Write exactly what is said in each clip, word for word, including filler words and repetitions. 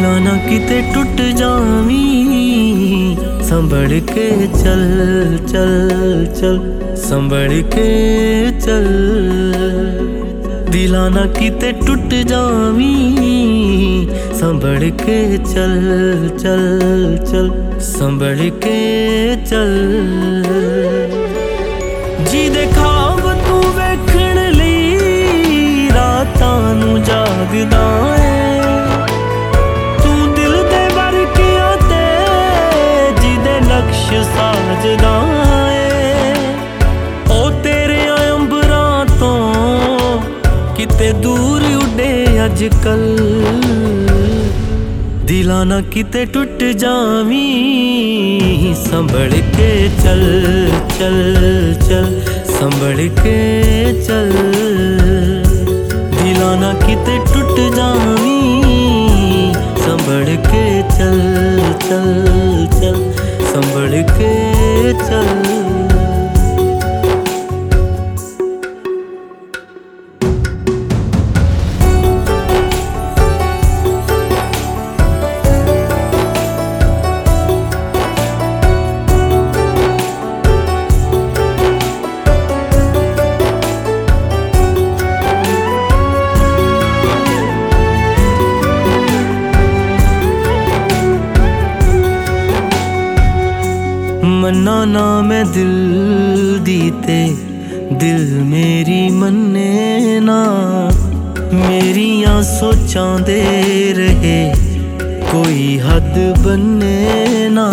दिला ना किते टुट जावी, संभल के चल चल चल, संभल के चल। दिला ना किते टुट जावी, संभल के चल चल चल, संभल के चल। जी दे ख्वाब तू वेखण लई रातां नूं जागदा है, तू दिल दे वरकियां ते जिदे नक्श साजदा है। ओ तेरे अंबरां तों किते दूर उड़े अजकल, दिला ना किते टुट जावी, संभल के चल चल चल, संभल के चल। दिला ना किते टुट जावी, संभल के चल चल चल, संभल के चल। मन्ना ना मैं दिल दीते, दिल मेरी मन्ने ना, मेरियां सोचां दे रहे कोई हद बन्ने ना।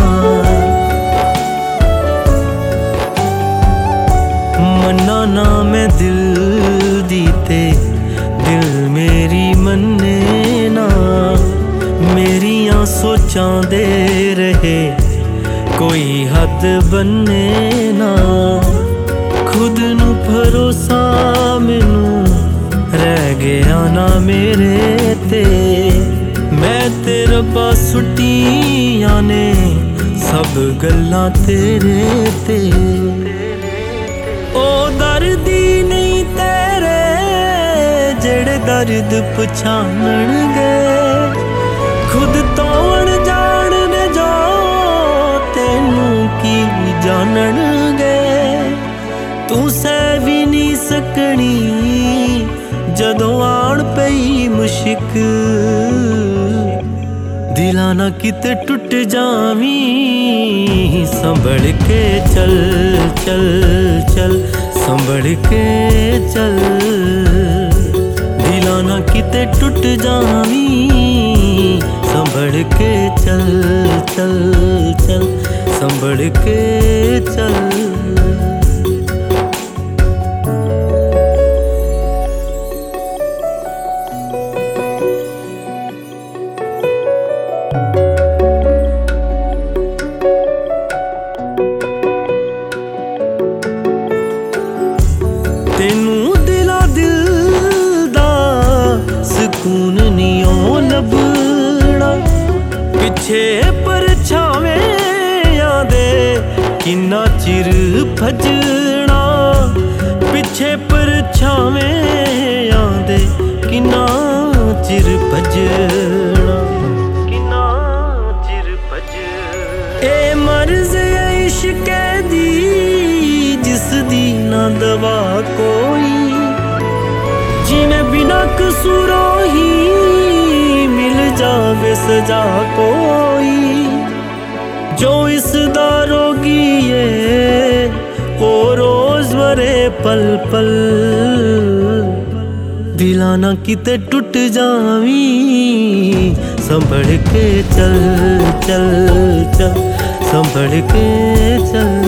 मन्ना ना मैं दिल दीते, दिल मेरी मन्ने ना, मेरियां सोचां दे रहे कोई हद बन्ने ना। खुद नू भरोसा मैनू रह गया ना मेरे ते, मैं ते रब्बा सुटियां ने सब गल्लां तेरे ते। ओ दर्दी नहीं तेरे जेड़े दर्द पछाणनगे, खुद तोड़ जाणने जो तेनू की जानणगे। तू सह भी नहीं सकनी जदों आण पई मुश्किल, दिला ना किते टुट जावी, संभल के चल चल चल, संभल के चल। दिला ना किते टुट जावी, संभल के चल चल चल, संभल के चल। तेनू दिला दिल दा सुकून नहीं ओ लभना, पिछे परछावें आदे किन्ना चिर भजना, पिछे परछावें आदे किन्ना चिर भजना, किन्ना चिर भजना। ए मर्ज़ ए इश्क़ दी जिस दी ना दवा कोई, जिवें बिना कसूरों ही मिल जावे सजा कोई। जो इस दा रोगी है ओ रोज वरे पल पल, दिला ना किते टुट जावी, संभल के चल चल चल, संभल के चल।